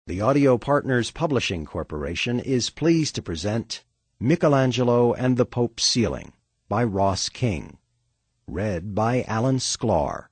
The Audio Partners Publishing Corporation is pleased to present Michelangelo and the Pope's Ceiling by Ross King. Read by Alan Sklar.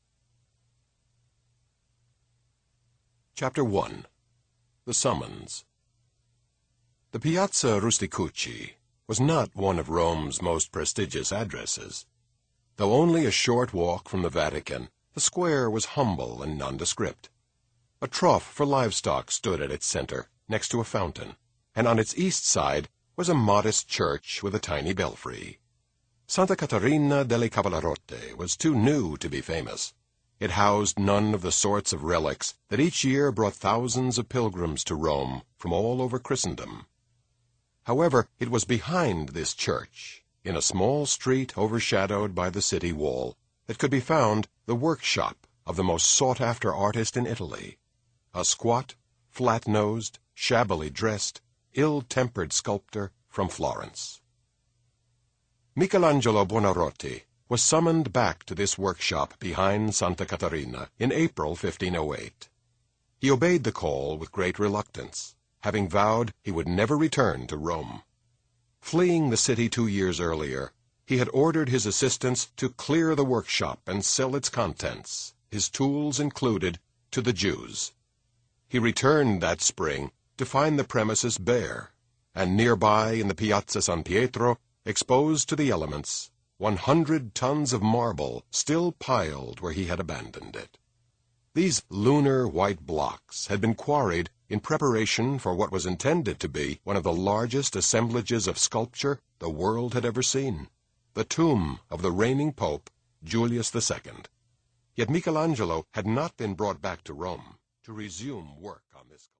Chapter 1. The Summons. The Piazza Rusticucci was not one of Rome's most prestigious addresses. Though only a short walk from the Vatican, the square was humble and nondescript. A trough for livestock stood at its center, next to a fountain, and on its east side was a modest church with a tiny belfry. Santa Caterina delle Cavalarotte was too new to be famous. It housed none of the sorts of relics that each year brought thousands of pilgrims to Rome from all over Christendom. However, it was behind this church, in a small street overshadowed by the city wall, that could be found the workshop of the most sought-after artist in Italy. A squat, flat-nosed, shabbily dressed, ill-tempered sculptor from Florence. Michelangelo Buonarroti was summoned back to this workshop behind Santa Caterina in April 1508. He obeyed the call with great reluctance, having vowed he would never return to Rome. Fleeing the city 2 years earlier, he had ordered his assistants to clear the workshop and sell its contents, his tools included, to the Jews. He returned that spring to find the premises bare, and nearby in the Piazza San Pietro, exposed to the elements, 100 tons of marble still piled where he had abandoned it. These lunar white blocks had been quarried in preparation for what was intended to be one of the largest assemblages of sculpture the world had ever seen, the tomb of the reigning Pope, Julius II. Yet Michelangelo had not been brought back to Rome to resume work on this.